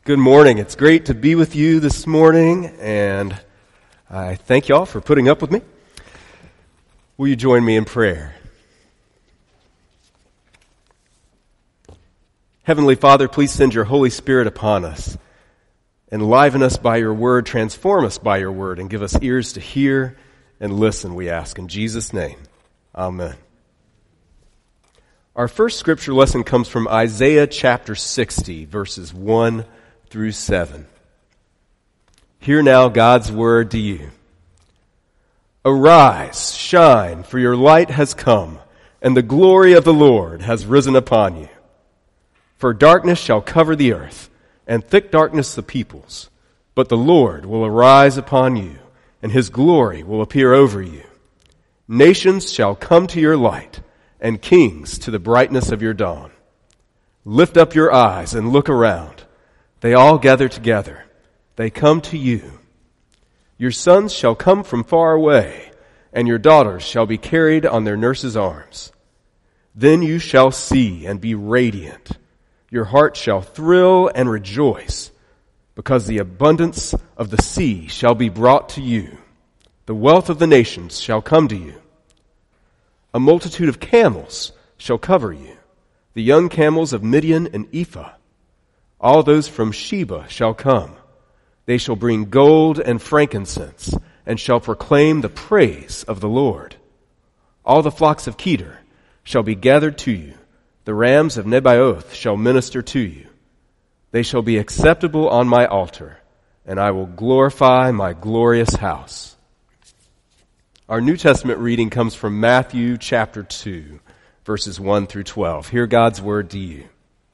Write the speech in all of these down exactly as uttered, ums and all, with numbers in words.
Good morning. It's great to be with you this morning, and I thank y'all for putting up with me. Will you join me in prayer? Heavenly Father, please send your Holy Spirit upon us. Enliven us by your word, transform us by your word, and give us ears to hear and listen, we ask. In Jesus' name, amen. Our first scripture lesson comes from Isaiah chapter sixty, verses one through seven. Hear now God's word to you. Arise, shine, for your light has come, and the glory of the Lord has risen upon you. For darkness shall cover the earth, and thick darkness the peoples. But the Lord will arise upon you, and his glory will appear over you. Nations shall come to your light, and kings to the brightness of your dawn. Lift up your eyes and look around. They all gather together. They come to you. Your sons shall come from far away, and your daughters shall be carried on their nurses' arms. Then you shall see and be radiant. Your heart shall thrill and rejoice, because the abundance of the sea shall be brought to you. The wealth of the nations shall come to you. A multitude of camels shall cover you, the young camels of Midian and Ephah. All those from Sheba shall come. They shall bring gold and frankincense, and shall proclaim the praise of the Lord. All the flocks of Kedar shall be gathered to you. The rams of Nebaioth shall minister to you. They shall be acceptable on my altar, and I will glorify my glorious house. Our New Testament reading comes from Matthew chapter two, verses one through twelve. Hear God's word to you.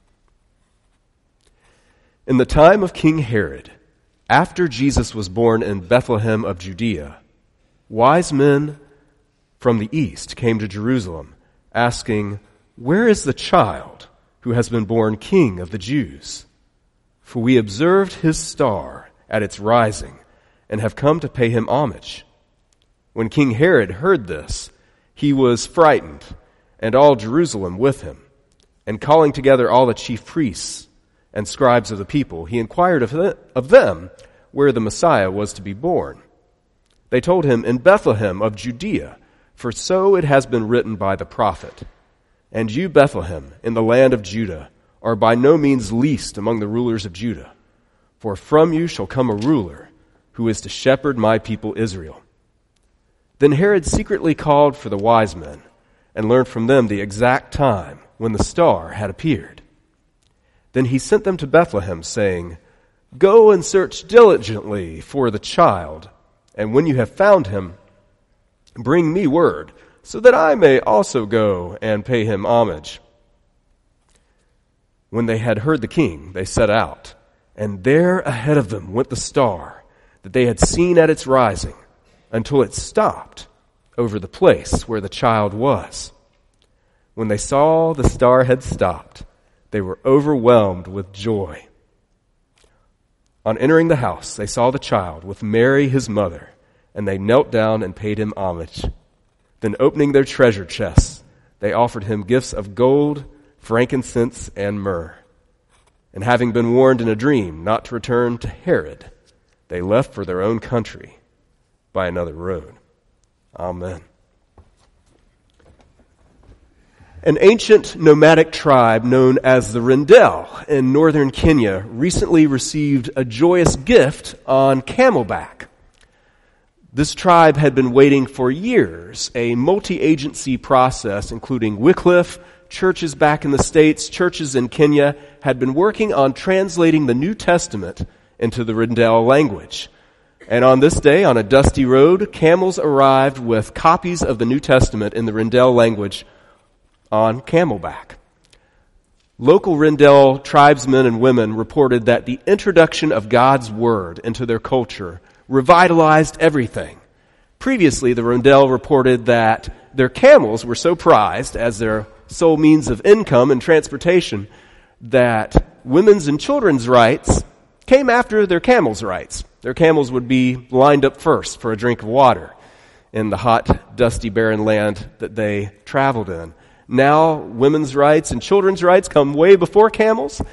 In the time of King Herod, after Jesus was born in Bethlehem of Judea, wise men from the east came to Jerusalem, asking, "Where is the child who has been born King of the Jews? For we observed his star at its rising and have come to pay him homage." When King Herod heard this, he was frightened, and all Jerusalem with him. And calling together all the chief priests and scribes of the people, he inquired of, the, of them where the Messiah was to be born. They told him, "In Bethlehem of Judea, for so it has been written by the prophet. And you, Bethlehem, in the land of Judah, are by no means least among the rulers of Judah. For from you shall come a ruler who is to shepherd my people Israel." Then Herod secretly called for the wise men and learned from them the exact time when the star had appeared. Then he sent them to Bethlehem, saying, "Go and search diligently for the child, and when you have found him, bring me word, so that I may also go and pay him homage." When they had heard the king, they set out, and there ahead of them went the star that they had seen at its rising, until it stopped over the place where the child was. When they saw the star had stopped, they were overwhelmed with joy. On entering the house, they saw the child with Mary his mother, and they knelt down and paid him homage. Then opening their treasure chests, they offered him gifts of gold, frankincense, and myrrh. And having been warned in a dream not to return to Herod, they left for their own country by another road. Amen. An ancient nomadic tribe known as the Rendell in northern Kenya recently received a joyous gift on camelback. This tribe had been waiting for years, a multi-agency process including Wycliffe, churches back in the States, churches in Kenya, had been working on translating the New Testament into the Rendell language. And on this day, on a dusty road, camels arrived with copies of the New Testament in the Rendell language on camelback. Local Rendell tribesmen and women reported that the introduction of God's Word into their culture revitalized everything. Previously, the Rendell reported that their camels were so prized as their sole means of income and transportation that women's and children's rights came after their camels' rights. Their camels would be lined up first for a drink of water in the hot, dusty, barren land that they traveled in. Now, women's rights and children's rights come way before camels,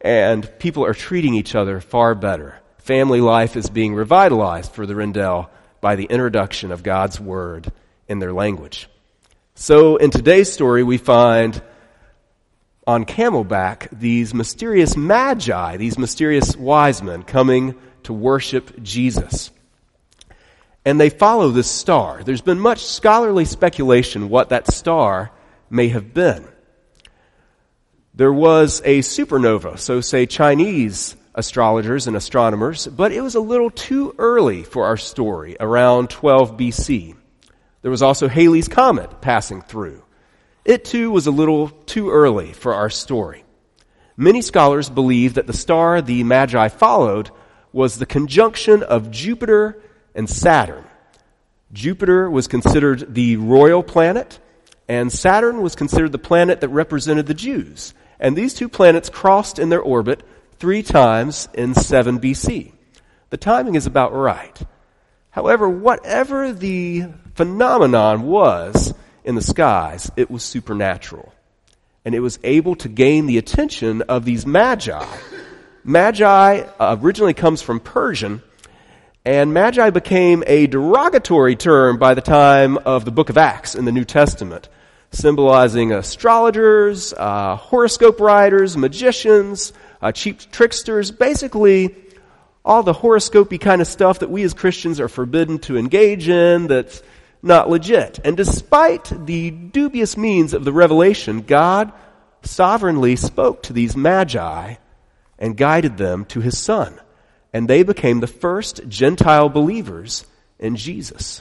and people are treating each other far better. Family life is being revitalized for the Rendell by the introduction of God's Word in their language. So in today's story, we find on Camelback these mysterious magi, these mysterious wise men coming to worship Jesus. And they follow this star. There's been much scholarly speculation what that star may have been. There was a supernova, so say Chinese astrologers and astronomers, but it was a little too early for our story, around twelve B C. There was also Halley's Comet passing through. It too was a little too early for our story. Many scholars believe that the star the Magi followed was the conjunction of Jupiter and Saturn. Jupiter was considered the royal planet, and Saturn was considered the planet that represented the Jews. And these two planets crossed in their orbit three times in seven B C. The timing is about right. However, whatever the phenomenon was in the skies, it was supernatural. And it was able to gain the attention of these magi. Magi uh, originally comes from Persian, and magi became a derogatory term by the time of the book of Acts in the New Testament, symbolizing astrologers, uh, horoscope writers, magicians, uh, cheap tricksters, basically all the horoscopy kind of stuff that we as Christians are forbidden to engage in that's not legit. And despite the dubious means of the revelation, God sovereignly spoke to these magi and guided them to his Son. And they became the first Gentile believers in Jesus.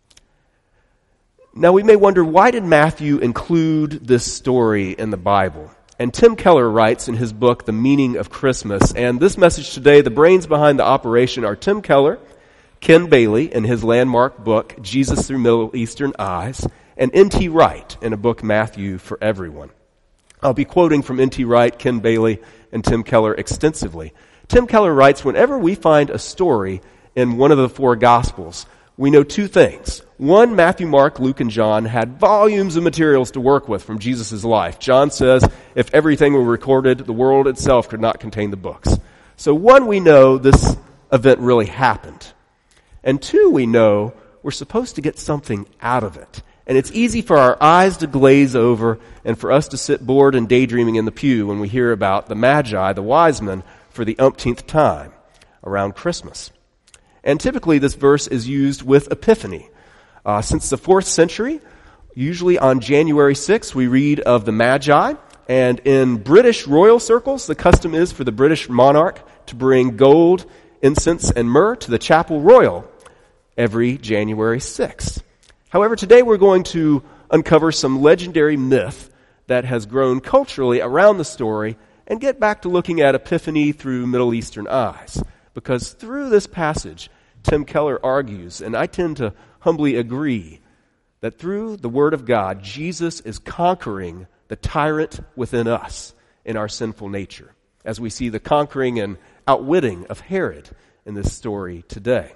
Now we may wonder, why did Matthew include this story in the Bible? And Tim Keller writes in his book, The Meaning of Christmas, and this message today, the brains behind the operation are Tim Keller, Ken Bailey in his landmark book, Jesus Through Middle Eastern Eyes, and N T Wright in a book, Matthew for Everyone. I'll be quoting from N T Wright, Ken Bailey, and Tim Keller extensively. Tim Keller writes, whenever we find a story in one of the four Gospels, we know two things. One, Matthew, Mark, Luke, and John had volumes of materials to work with from Jesus' life. John says, if everything were recorded, the world itself could not contain the books. So one, we know this event really happened. And two, we know we're supposed to get something out of it. And it's easy for our eyes to glaze over and for us to sit bored and daydreaming in the pew when we hear about the Magi, the wise men, for the umpteenth time around Christmas. And typically this verse is used with Epiphany. Uh, since the fourth century, usually on January sixth, we read of the Magi. And in British royal circles, the custom is for the British monarch to bring gold, incense, and myrrh to the Chapel Royal every January sixth. However, today we're going to uncover some legendary myth that has grown culturally around the story and get back to looking at Epiphany through Middle Eastern eyes. Because through this passage, Tim Keller argues, and I tend to humbly agree, that through the Word of God, Jesus is conquering the tyrant within us in our sinful nature, as we see the conquering and outwitting of Herod in this story today.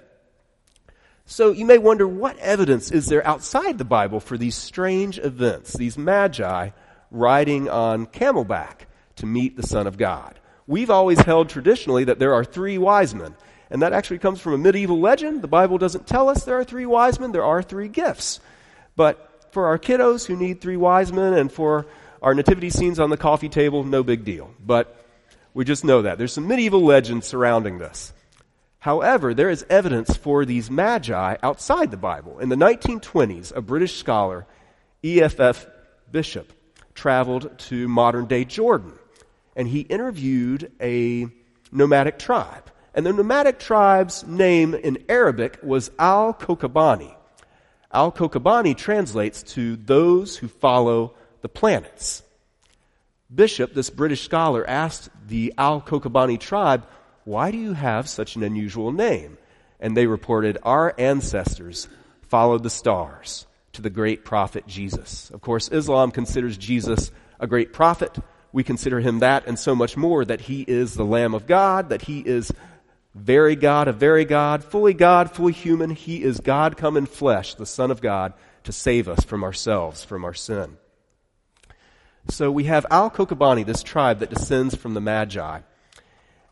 So you may wonder, what evidence is there outside the Bible for these strange events, these magi riding on camelback to meet the Son of God? We've always held traditionally that there are three wise men, and that actually comes from a medieval legend. The Bible doesn't tell us there are three wise men, there are three gifts. But for our kiddos who need three wise men and for our nativity scenes on the coffee table, no big deal. But we just know that. There's some medieval legends surrounding this. However, there is evidence for these magi outside the Bible. In the nineteen twenties, a British scholar, E F F Bishop, traveled to modern-day Jordan, and he interviewed a nomadic tribe. And the nomadic tribe's name in Arabic was Al-Kokabani. Al-Kokabani translates to those who follow the planets. Bishop, this British scholar, asked the Al-Kokabani tribe, why do you have such an unusual name? And they reported, our ancestors followed the stars to the great prophet Jesus. Of course, Islam considers Jesus a great prophet. We consider him that and so much more, that he is the Lamb of God, that he is very God, a very God, fully God, fully human. He is God come in flesh, the Son of God, to save us from ourselves, from our sin. So we have Al-Kokabani, this tribe that descends from the Magi.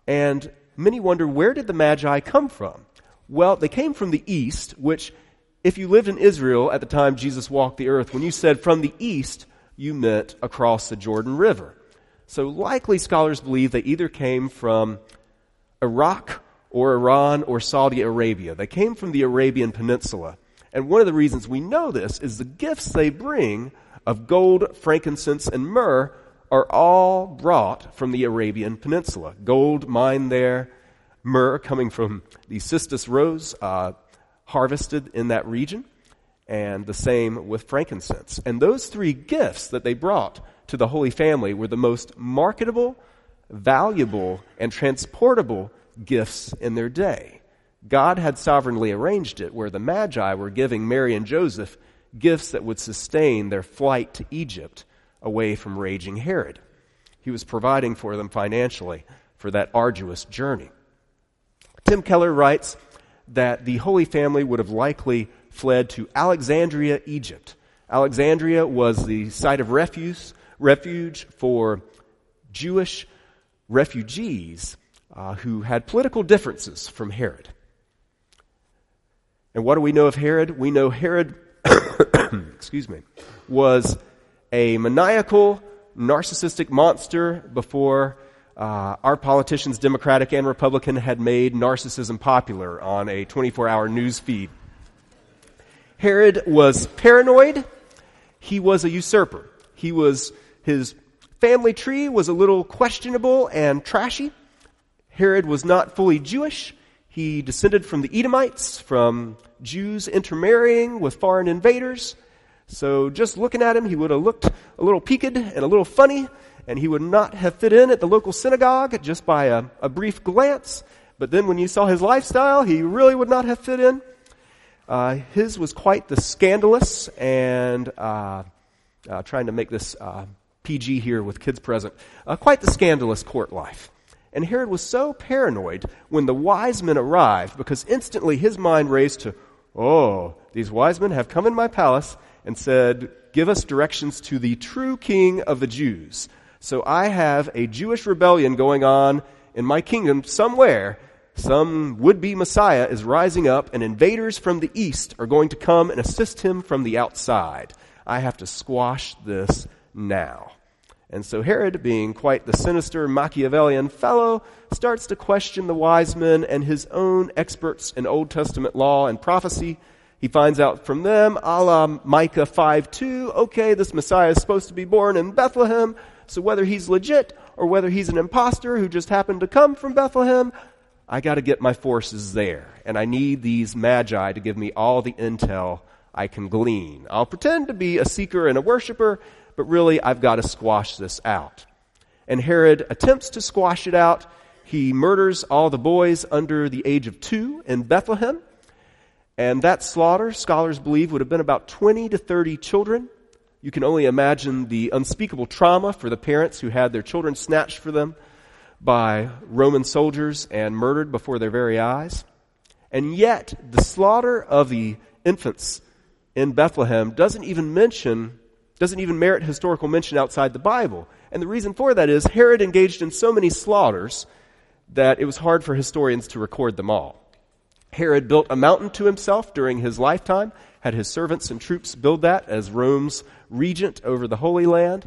And many wonder, where did the Magi come from? Well, they came from the east, which, if you lived in Israel at the time Jesus walked the earth, when you said from the east, you meant across the Jordan River. So likely scholars believe they either came from Iraq or Iran or Saudi Arabia. They came from the Arabian Peninsula. And one of the reasons we know this is the gifts they bring of gold, frankincense, and myrrh are all brought from the Arabian Peninsula. Gold mined there, myrrh coming from the cistus rose uh, harvested in that region, and the same with frankincense. And those three gifts that they brought to the Holy Family were the most marketable, valuable, and transportable gifts in their day. God had sovereignly arranged it where the Magi were giving Mary and Joseph gifts that would sustain their flight to Egypt away from raging Herod. He was providing for them financially for that arduous journey. Tim Keller writes that the Holy Family would have likely fled to Alexandria, Egypt. Alexandria was the site of refuge, refuge for Jewish refugees uh, who had political differences from Herod. And what do we know of Herod? We know Herod, excuse me, was a maniacal, narcissistic monster before uh, our politicians, Democratic and Republican, had made narcissism popular on a twenty-four hour news feed. Herod was paranoid. He was a usurper. He was, his family tree was a little questionable and trashy. Herod was not fully Jewish. He descended from the Edomites, from Jews intermarrying with foreign invaders. So just looking at him, he would have looked a little peaked and a little funny, and he would not have fit in at the local synagogue just by a, a brief glance. But then when you saw his lifestyle, he really would not have fit in. Uh, his was quite the scandalous and, uh, uh, trying to make this uh, P G here with kids present, uh, quite the scandalous court life. And Herod was so paranoid when the wise men arrived, because instantly his mind raced to, oh, these wise men have come in my palace and said, give us directions to the true king of the Jews. So I have a Jewish rebellion going on in my kingdom somewhere. Some would-be Messiah is rising up, and invaders from the east are going to come and assist him from the outside. I have to squash this now. And so Herod, being quite the sinister Machiavellian fellow, starts to question the wise men and his own experts in Old Testament law and prophecy. He finds out from them, a la Micah five two, okay, this Messiah is supposed to be born in Bethlehem, so whether he's legit or whether he's an imposter who just happened to come from Bethlehem, I got to get my forces there. And I need these magi to give me all the intel I can glean. I'll pretend to be a seeker and a worshiper, but really I've got to squash this out. And Herod attempts to squash it out. He murders all the boys under the age of two in Bethlehem. And that slaughter, scholars believe, would have been about twenty to thirty children. You can only imagine the unspeakable trauma for the parents who had their children snatched from them by Roman soldiers and murdered before their very eyes. And yet, the slaughter of the infants in Bethlehem doesn't even mention, doesn't even merit historical mention outside the Bible. And the reason for that is Herod engaged in so many slaughters that it was hard for historians to record them all. Herod built a mountain to himself during his lifetime, had his servants and troops build that as Rome's regent over the Holy Land,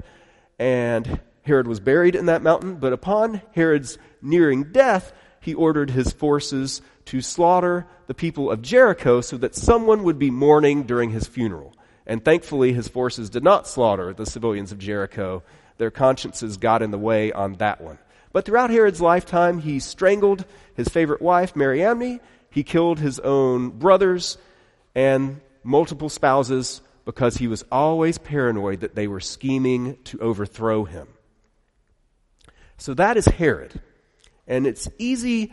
and Herod was buried in that mountain. But upon Herod's nearing death, he ordered his forces to slaughter the people of Jericho so that someone would be mourning during his funeral. And thankfully, his forces did not slaughter the civilians of Jericho. Their consciences got in the way on that one. But throughout Herod's lifetime, he strangled his favorite wife, Mariamne. He killed his own brothers and multiple spouses because he was always paranoid that they were scheming to overthrow him. So that is Herod. And it's easy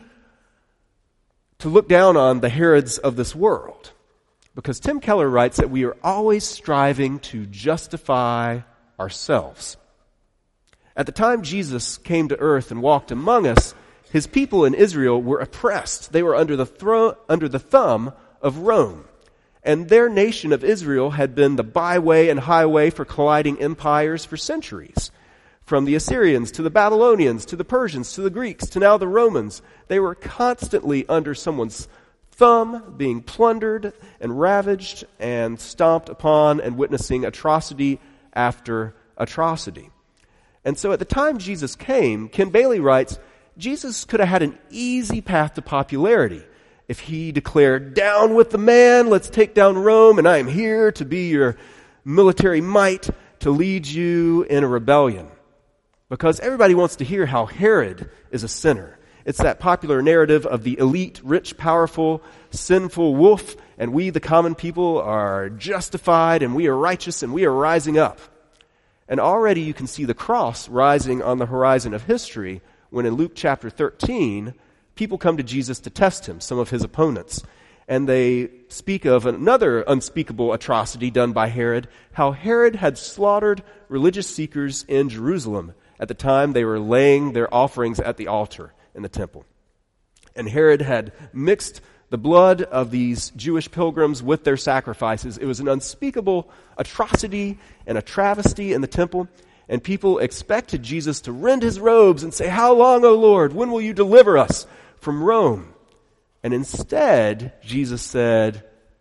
to look down on the Herods of this world, because Tim Keller writes that we are always striving to justify ourselves. At the time Jesus came to earth and walked among us, his people in Israel were oppressed. They were under the thro- under the thumb of Rome. And their nation of Israel had been the byway and highway for colliding empires for centuries. From the Assyrians to the Babylonians to the Persians to the Greeks to now the Romans, they were constantly under someone's thumb, being plundered and ravaged and stomped upon and witnessing atrocity after atrocity. And so at the time Jesus came, Ken Bailey writes, Jesus could have had an easy path to popularity if he declared, "Down with the man, let's take down Rome, and I am here to be your military might to lead you in a rebellion." Because everybody wants to hear how Herod is a sinner. It's that popular narrative of the elite, rich, powerful, sinful wolf, and we, the common people, are justified, and we are righteous, and we are rising up. And already you can see the cross rising on the horizon of history when in Luke chapter thirteen, people come to Jesus to test him, some of his opponents. And they speak of another unspeakable atrocity done by Herod, how Herod had slaughtered religious seekers in Jerusalem at the time they were laying their offerings at the altar in the temple. And Herod had mixed the blood of these Jewish pilgrims with their sacrifices. It was an unspeakable atrocity and a travesty in the temple. And people expected Jesus to rend his robes and say, "How long, O Lord? When will you deliver us from Rome?" And instead, Jesus said,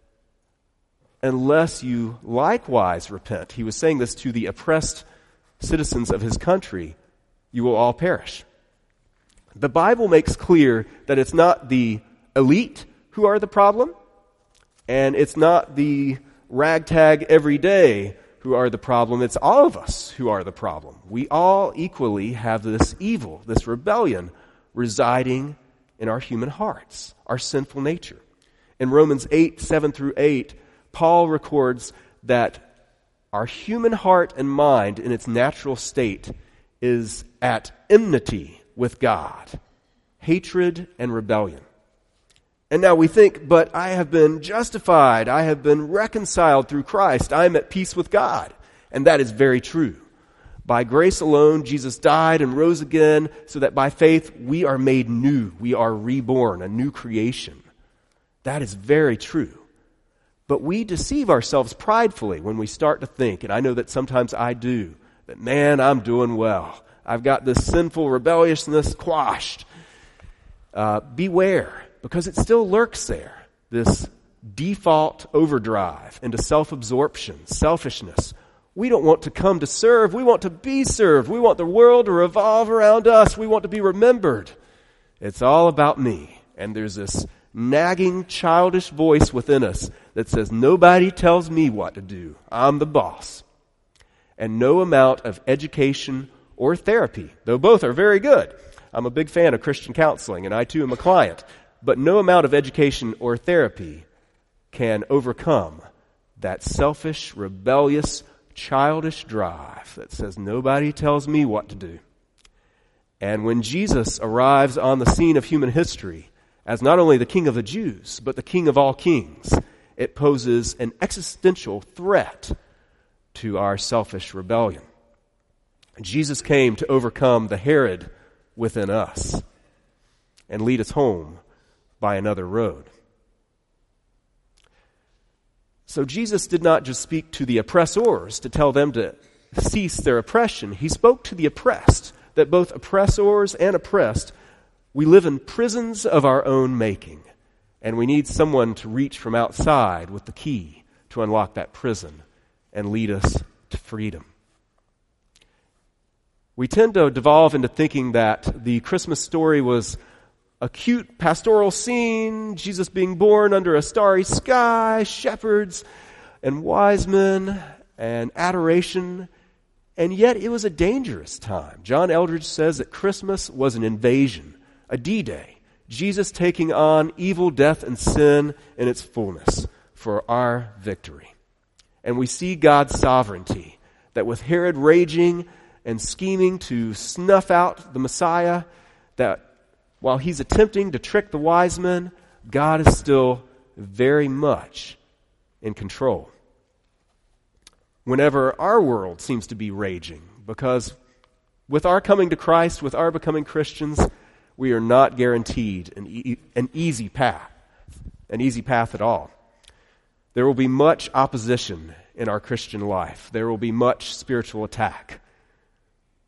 "Unless you likewise repent," he was saying this to the oppressed citizens of his country, "you will all perish." The Bible makes clear that it's not the elite who are the problem, and it's not the ragtag everyday who are the problem. It's all of us who are the problem. We all equally have this evil, this rebellion residing in our human hearts, our sinful nature. In Romans eight, seven through eight, Paul records that our human heart and mind in its natural state is at enmity with God, hatred and rebellion. And now we think, but I have been justified, I have been reconciled through Christ, I am at peace with God. And that is very true. By grace alone, Jesus died and rose again so that by faith we are made new. We are reborn, a new creation. That is very true. But we deceive ourselves pridefully when we start to think, and I know that sometimes I do, that man, I'm doing well. I've got this sinful rebelliousness quashed. Uh, beware, because it still lurks there. This default overdrive into self-absorption, selfishness. We don't want to come to serve. We want to be served. We want the world to revolve around us. We want to be remembered. It's all about me. And there's this nagging, childish voice within us that says, nobody tells me what to do. I'm the boss. And no amount of education or therapy, though both are very good. I'm a big fan of Christian counseling, and I too am a client. But no amount of education or therapy can overcome that selfish, rebellious, childish drive that says, nobody tells me what to do. And when Jesus arrives on the scene of human history as not only the King of the Jews, but the King of all kings, it poses an existential threat to our selfish rebellion. Jesus came to overcome the Herod within us and lead us home by another road. So Jesus did not just speak to the oppressors to tell them to cease their oppression. He spoke to the oppressed, that both oppressors and oppressed, we live in prisons of our own making, and we need someone to reach from outside with the key to unlock that prison and lead us to freedom. We tend to devolve into thinking that the Christmas story was a cute pastoral scene, Jesus being born under a starry sky, shepherds and wise men and adoration, and yet it was a dangerous time. John Eldredge says that Christmas was an invasion, a D-Day, Jesus taking on evil, death, and sin in its fullness for our victory. And we see God's sovereignty, that with Herod raging and scheming to snuff out the Messiah, that while he's attempting to trick the wise men, God is still very much in control. Whenever our world seems to be raging, because with our coming to Christ, with our becoming Christians, we are not guaranteed an, e- an easy path, an easy path at all. There will be much opposition in our Christian life. There will be much spiritual attack.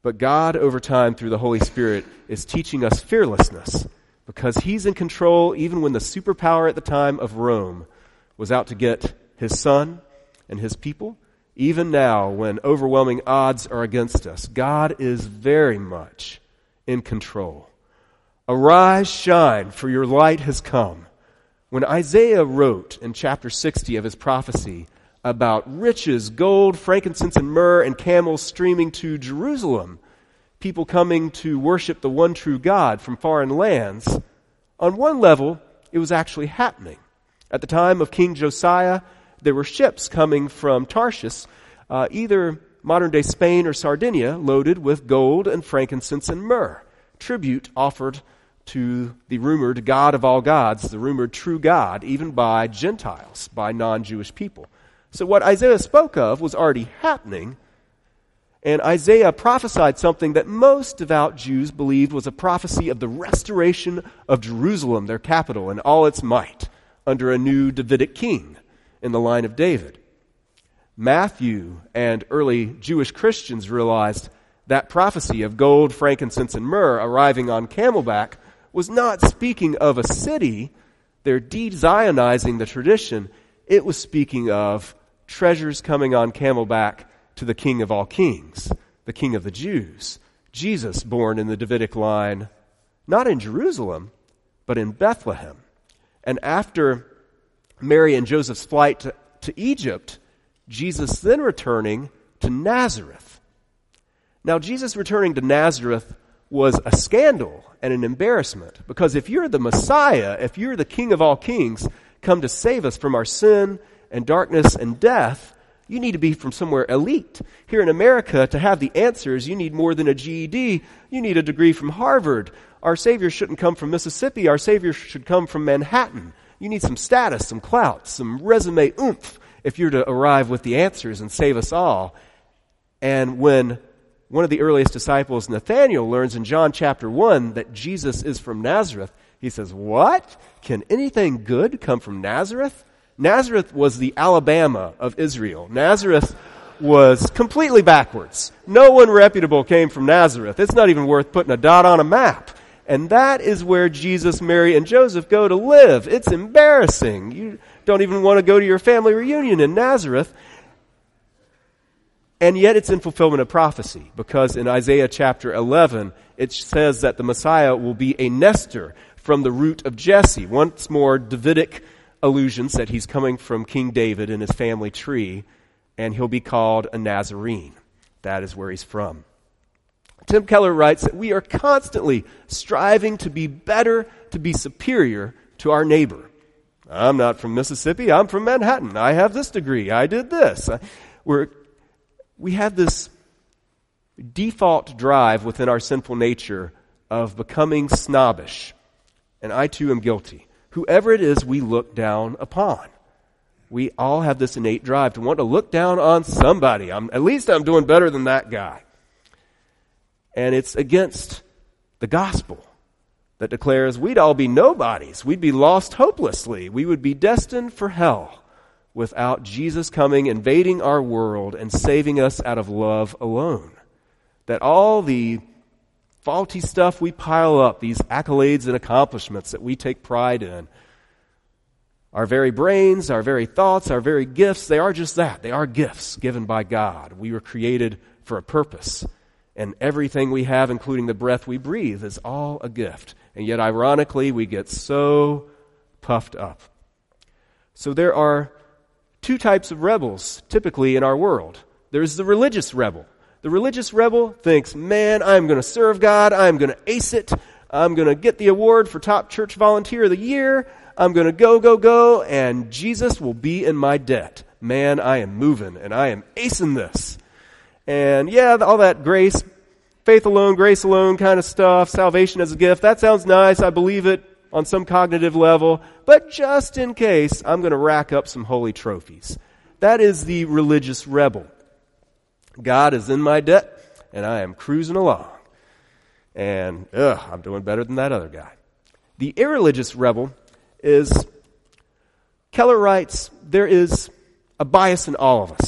But God, over time, through the Holy Spirit, is teaching us fearlessness because he's in control even when the superpower at the time of Rome was out to get his son and his people. Even now, when overwhelming odds are against us, God is very much in control. Arise, shine, for your light has come. When Isaiah wrote in chapter sixty of his prophecy about riches, gold, frankincense, and myrrh, and camels streaming to Jerusalem, people coming to worship the one true God from foreign lands, on one level, it was actually happening. At the time of King Josiah, there were ships coming from Tarshish, uh, either modern-day Spain or Sardinia, loaded with gold and frankincense and myrrh, tribute offered to the rumored God of all gods, the rumored true God, even by Gentiles, by non-Jewish people. So what Isaiah spoke of was already happening, and Isaiah prophesied something that most devout Jews believed was a prophecy of the restoration of Jerusalem, their capital, in all its might, under a new Davidic king in the line of David. Matthew and early Jewish Christians realized that prophecy of gold, frankincense, and myrrh arriving on camelback was not speaking of a city. They're de-Zionizing the tradition. It was speaking of treasures coming on camelback to the King of all kings, the King of the Jews, Jesus born in the Davidic line, not in Jerusalem, but in Bethlehem. And after Mary and Joseph's flight to, to Egypt, Jesus then returning to Nazareth. Now, Jesus returning to Nazareth was a scandal and an embarrassment, because if you're the Messiah, if you're the King of all kings, come to save us from our sin and darkness and death, you need to be from somewhere elite. Here in America, to have the answers, you need more than a G E D. You need a degree from Harvard. Our Savior shouldn't come from Mississippi. Our Savior should come from Manhattan. You need some status, some clout, some resume oomph if you're to arrive with the answers and save us all. And when one of the earliest disciples, Nathanael, learns in John chapter one that Jesus is from Nazareth, he says, "What? Can anything good come from Nazareth?" Nazareth was the Alabama of Israel. Nazareth was completely backwards. No one reputable came from Nazareth. It's not even worth putting a dot on a map. And that is where Jesus, Mary, and Joseph go to live. It's embarrassing. You don't even want to go to your family reunion in Nazareth. And yet it's in fulfillment of prophecy, because in Isaiah chapter eleven, it says that the Messiah will be a Nestor from the root of Jesse. Once more, Davidic allusions that he's coming from King David and his family tree, and he'll be called a Nazarene. That is where he's from. Tim Keller writes that we are constantly striving to be better, to be superior to our neighbor. I'm not from Mississippi, I'm from Manhattan. I have this degree, I did this. We're, we have this default drive within our sinful nature of becoming snobbish, and I too am guilty. Whoever it is we look down upon. We all have this innate drive to want to look down on somebody. I'm, at least I'm doing better than that guy. And it's against the gospel that declares we'd all be nobodies. We'd be lost hopelessly. We would be destined for hell without Jesus coming, invading our world, and saving us out of love alone. That all the faulty stuff we pile up, these accolades and accomplishments that we take pride in, our very brains, our very thoughts, our very gifts, they are just that. They are gifts given by God. We were created for a purpose. And everything we have, including the breath we breathe, is all a gift. And yet, ironically, we get so puffed up. So there are two types of rebels, typically in our world. There's the religious rebel. The religious rebel thinks, man, I'm going to serve God. I'm going to ace it. I'm going to get the award for top church volunteer of the year. I'm going to go, go, go, and Jesus will be in my debt. Man, I am moving, and I am acing this. And yeah, all that grace, faith alone, grace alone kind of stuff, salvation as a gift, that sounds nice. I believe it on some cognitive level. But just in case, I'm going to rack up some holy trophies. That is the religious rebel. God is in my debt, and I am cruising along. And, ugh, I'm doing better than that other guy. The irreligious rebel is, Keller writes, there is a bias in all of us.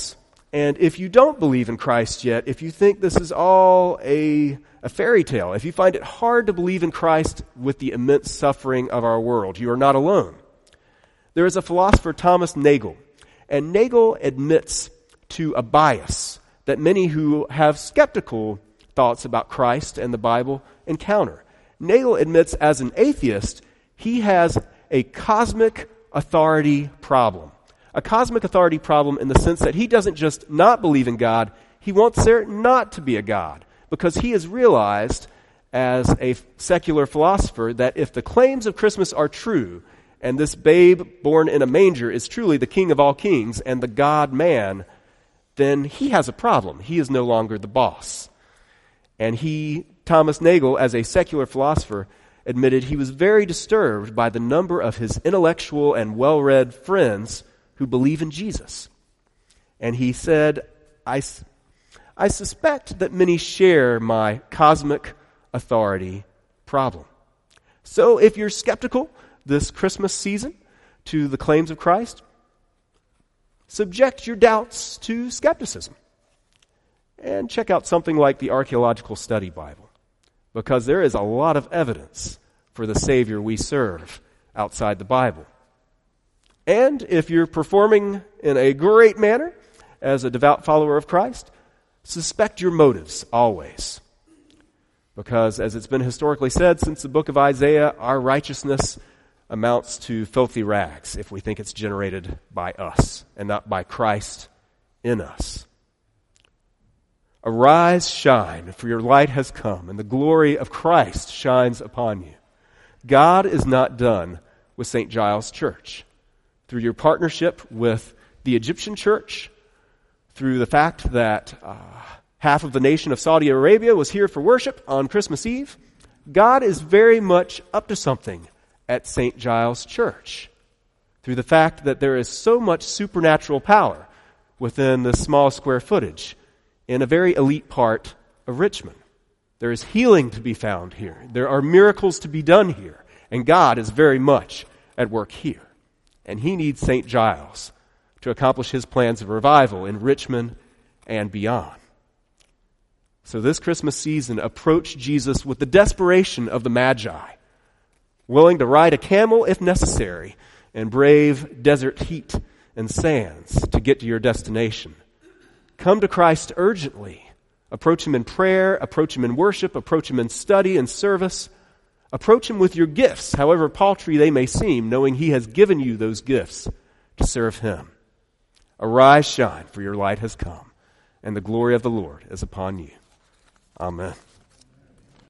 And if you don't believe in Christ yet, if you think this is all a, a fairy tale, if you find it hard to believe in Christ with the immense suffering of our world, you are not alone. There is a philosopher, Thomas Nagel, and Nagel admits to a bias that many who have skeptical thoughts about Christ and the Bible encounter. Nagel admits as an atheist, he has a cosmic authority problem. A cosmic authority problem in the sense that he doesn't just not believe in God, he wants there not to be a God, because he has realized as a secular philosopher that if the claims of Christmas are true, and this babe born in a manger is truly the King of all kings and the God-man, then he has a problem. He is no longer the boss. And he, Thomas Nagel, as a secular philosopher, admitted he was very disturbed by the number of his intellectual and well-read friends who believe in Jesus. And he said, I, I suspect that many share my cosmic authority problem. So if you're skeptical this Christmas season to the claims of Christ, subject your doubts to skepticism. And check out something like the Archaeological Study Bible, because there is a lot of evidence for the Savior we serve outside the Bible. And if you're performing in a great manner as a devout follower of Christ, suspect your motives always. Because as it's been historically said since the book of Isaiah, our righteousness amounts to filthy rags if we think it's generated by us and not by Christ in us. Arise, shine, for your light has come, and the glory of Christ shines upon you. God is not done with Saint Giles Church. Through your partnership with the Egyptian church, through the fact that uh, half of the nation of Saudi Arabia was here for worship on Christmas Eve, God is very much up to something at Saint Giles Church. Through the fact that there is so much supernatural power within the small square footage in a very elite part of Richmond. There is healing to be found here. There are miracles to be done here. And God is very much at work here. And he needs Saint Giles to accomplish his plans of revival in Richmond and beyond. So this Christmas season, approach Jesus with the desperation of the Magi, willing to ride a camel if necessary and brave desert heat and sands to get to your destination. Come to Christ urgently. Approach him in prayer, approach him in worship, approach him in study and service. Approach him with your gifts, however paltry they may seem, knowing he has given you those gifts to serve him. Arise, shine, for your light has come, and the glory of the Lord is upon you. Amen.